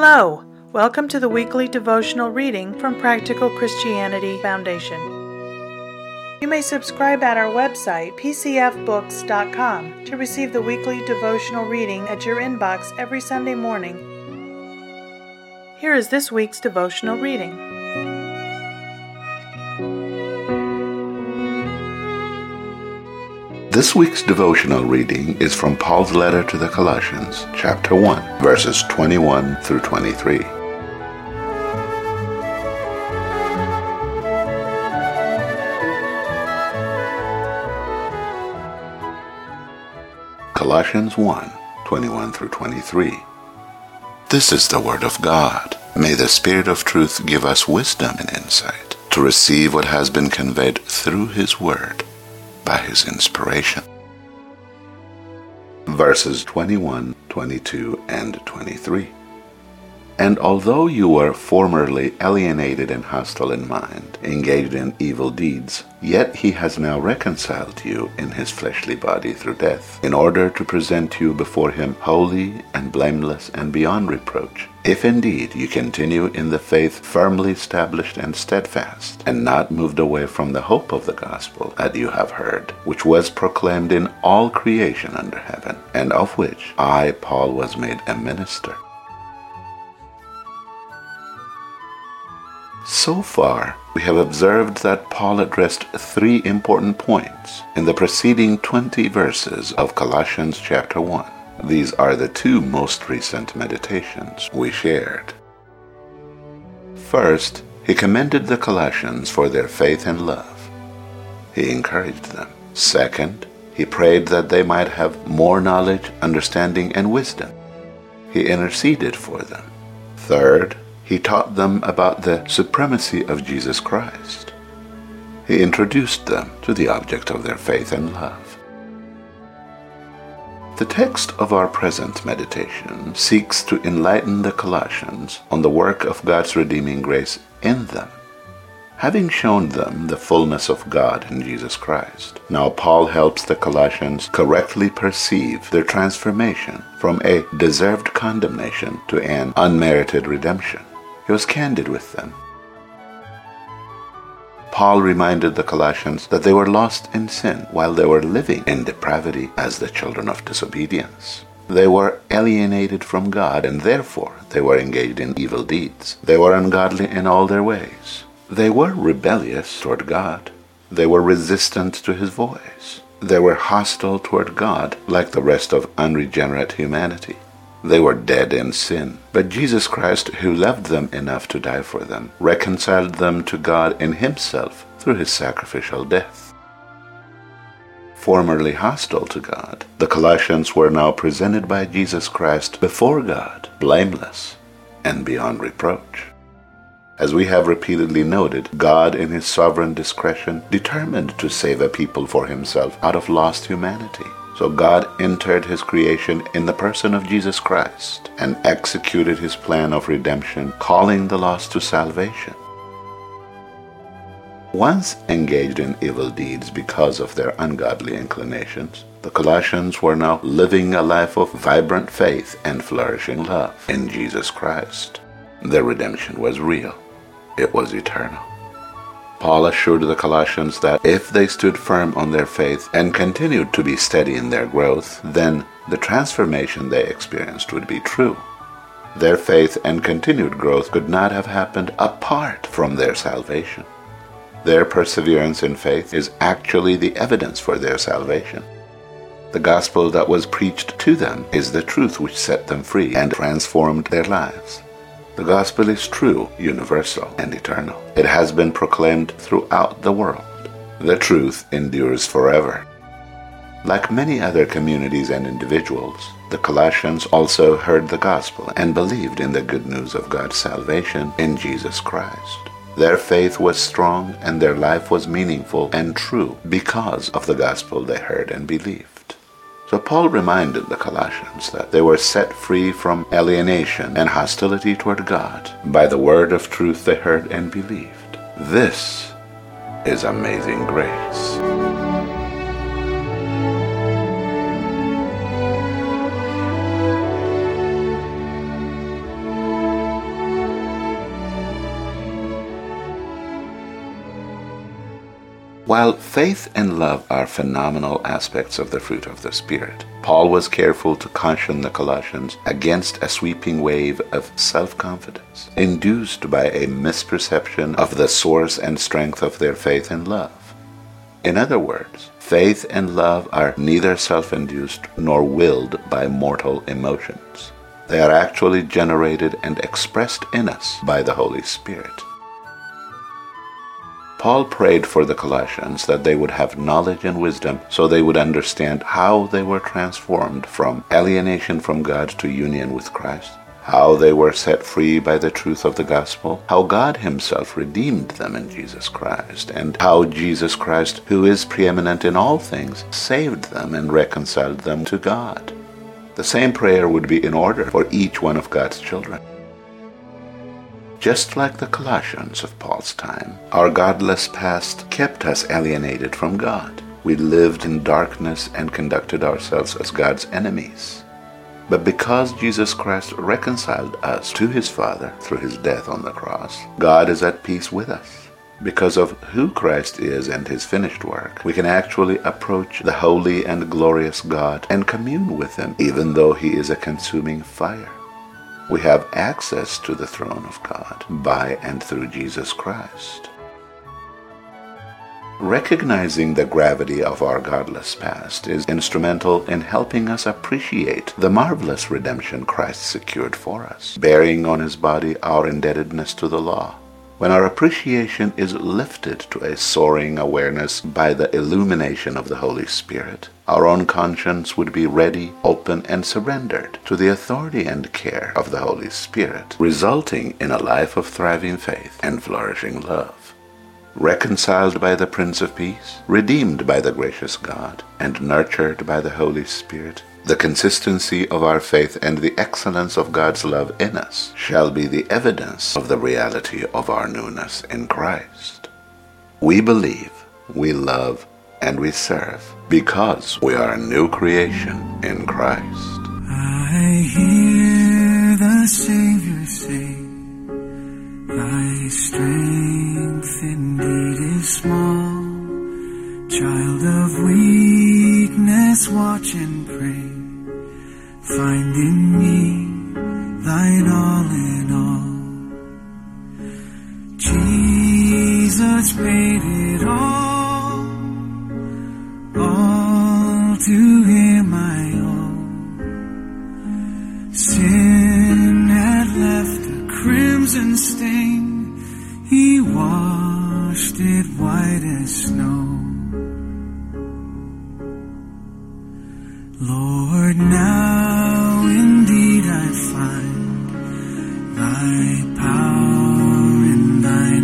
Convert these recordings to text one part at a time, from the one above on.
Hello! Welcome to the weekly devotional reading from Practical Christianity Foundation. You may subscribe at our website, pcfbooks.com, to receive the weekly devotional reading at your inbox every Sunday morning. Here is this week's devotional reading. This week's devotional reading is from Paul's letter to the Colossians, chapter 1, verses 21 through 23. Colossians 1, 21 through 23. This is the word of God. May the Spirit of truth give us wisdom and insight to receive what has been conveyed through His word by His inspiration. Verses 21, 22, and 23. And although you were formerly alienated and hostile in mind, engaged in evil deeds, yet He has now reconciled you in His fleshly body through death, in order to present you before Him holy and blameless and beyond reproach, if indeed you continue in the faith firmly established and steadfast, and not moved away from the hope of the gospel that you have heard, which was proclaimed in all creation under heaven, and of which I, Paul, was made a minister. So far, we have observed that Paul addressed three important points in the preceding 20 verses of Colossians chapter 1. These are the two most recent meditations we shared. First, he commended the Colossians for their faith and love. He encouraged them. Second, he prayed that they might have more knowledge, understanding, and wisdom. He interceded for them. Third, he taught them about the supremacy of Jesus Christ. He introduced them to the object of their faith and love. The text of our present meditation seeks to enlighten the Colossians on the work of God's redeeming grace in them, having shown them the fullness of God in Jesus Christ. Now Paul helps the Colossians correctly perceive their transformation from a deserved condemnation to an unmerited redemption. He was candid with them. Paul reminded the Colossians that they were lost in sin while they were living in depravity as the children of disobedience. They were alienated from God, and therefore they were engaged in evil deeds. They were ungodly in all their ways. They were rebellious toward God. They were resistant to His voice. They were hostile toward God like the rest of unregenerate humanity. They were dead in sin, but Jesus Christ, who loved them enough to die for them, reconciled them to God in Himself through His sacrificial death. Formerly hostile to God, the Colossians were now presented by Jesus Christ before God, blameless and beyond reproach. As we have repeatedly noted, God in His sovereign discretion determined to save a people for Himself out of lost humanity. So God entered His creation in the person of Jesus Christ and executed His plan of redemption, calling the lost to salvation. Once engaged in evil deeds because of their ungodly inclinations, the Colossians were now living a life of vibrant faith and flourishing love in Jesus Christ. Their redemption was real. It was eternal. Paul assured the Colossians that if they stood firm on their faith and continued to be steady in their growth, then the transformation they experienced would be true. Their faith and continued growth could not have happened apart from their salvation. Their perseverance in faith is actually the evidence for their salvation. The gospel that was preached to them is the truth which set them free and transformed their lives. The gospel is true, universal, and eternal. It has been proclaimed throughout the world. The truth endures forever. Like many other communities and individuals, the Colossians also heard the gospel and believed in the good news of God's salvation in Jesus Christ. Their faith was strong and their life was meaningful and true because of the gospel they heard and believed. So Paul reminded the Colossians that they were set free from alienation and hostility toward God by the word of truth they heard and believed. This is amazing grace. While faith and love are phenomenal aspects of the fruit of the Spirit, Paul was careful to caution the Colossians against a sweeping wave of self-confidence induced by a misperception of the source and strength of their faith and love. In other words, faith and love are neither self-induced nor willed by mortal emotions. They are actually generated and expressed in us by the Holy Spirit. Paul prayed for the Colossians that they would have knowledge and wisdom so they would understand how they were transformed from alienation from God to union with Christ, how they were set free by the truth of the gospel, how God himself redeemed them in Jesus Christ, and how Jesus Christ, who is preeminent in all things, saved them and reconciled them to God. The same prayer would be in order for each one of God's children. Just like the Colossians of Paul's time, our godless past kept us alienated from God. We lived in darkness and conducted ourselves as God's enemies. But because Jesus Christ reconciled us to his Father through his death on the cross, God is at peace with us. Because of who Christ is and his finished work, we can actually approach the holy and glorious God and commune with him, even though he is a consuming fire. We have access to the throne of God by and through Jesus Christ. Recognizing the gravity of our godless past is instrumental in helping us appreciate the marvelous redemption Christ secured for us, bearing on his body our indebtedness to the law. When our appreciation is lifted to a soaring awareness by the illumination of the Holy Spirit, our own conscience would be ready, open, and surrendered to the authority and care of the Holy Spirit, resulting in a life of thriving faith and flourishing love. Reconciled by the Prince of Peace, redeemed by the gracious God, and nurtured by the Holy Spirit, the consistency of our faith and the excellence of God's love in us shall be the evidence of the reality of our newness in Christ. We believe, we love, and we serve because we are a new creation in Christ. I hear the Savior say, thy strength indeed is small. Child of weakness, watch and pray. Find in me thine all in all. Jesus paid it all to him I owe. Sin had left a crimson stain, he washed it white as snow. Lord, now indeed I find thy power in thine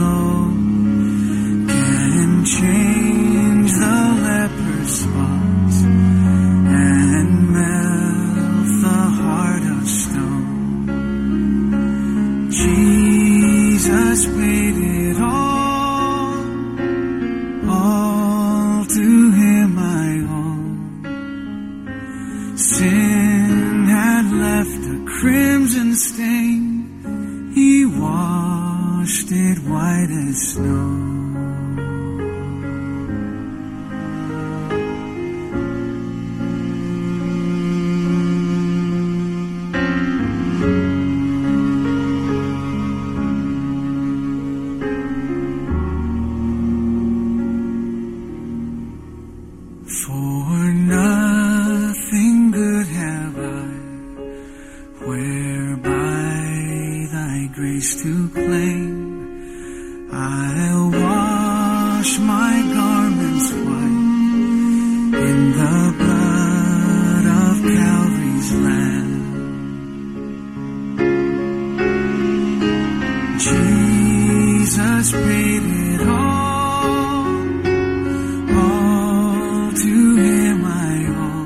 alone can change the leper's spots and melt the heart of stone. Jesus paid it all to him I owe. Sin had left a crimson stain, he washed it white as snow. For nothing good have I, whereby thy grace to claim. I'll wash my garments white in the blood of Calvary's Lamb. Jesus paid it all to him I owe.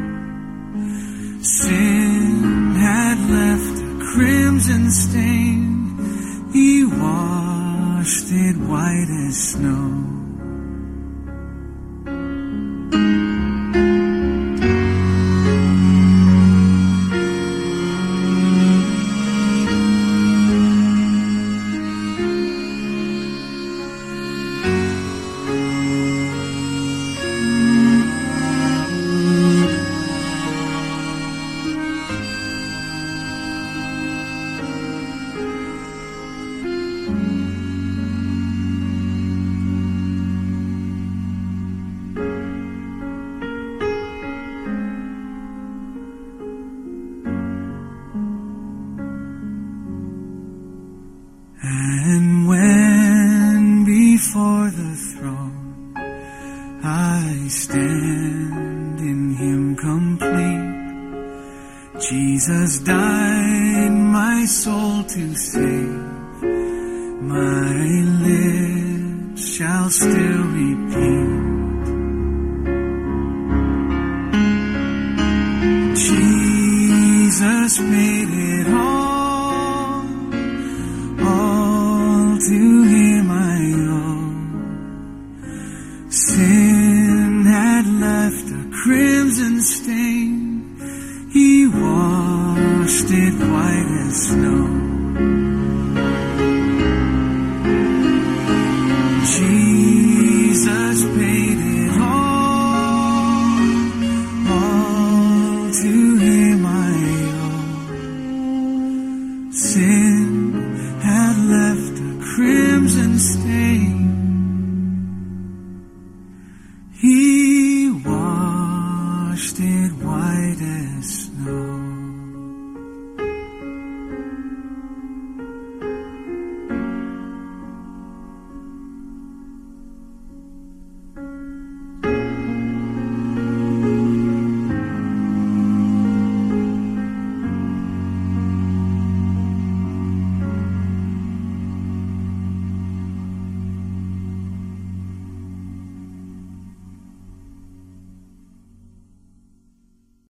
Sin had left a crimson stain, he washed it white as snow. before the throne. I stand in Him complete. Jesus died my soul to save. My lips shall still repeat, Jesus paid it all to Him I owe. Sin had left a crimson stain, He washed it white as snow. Jesus paid it all to Him I owe. Sin had left a crimson stain,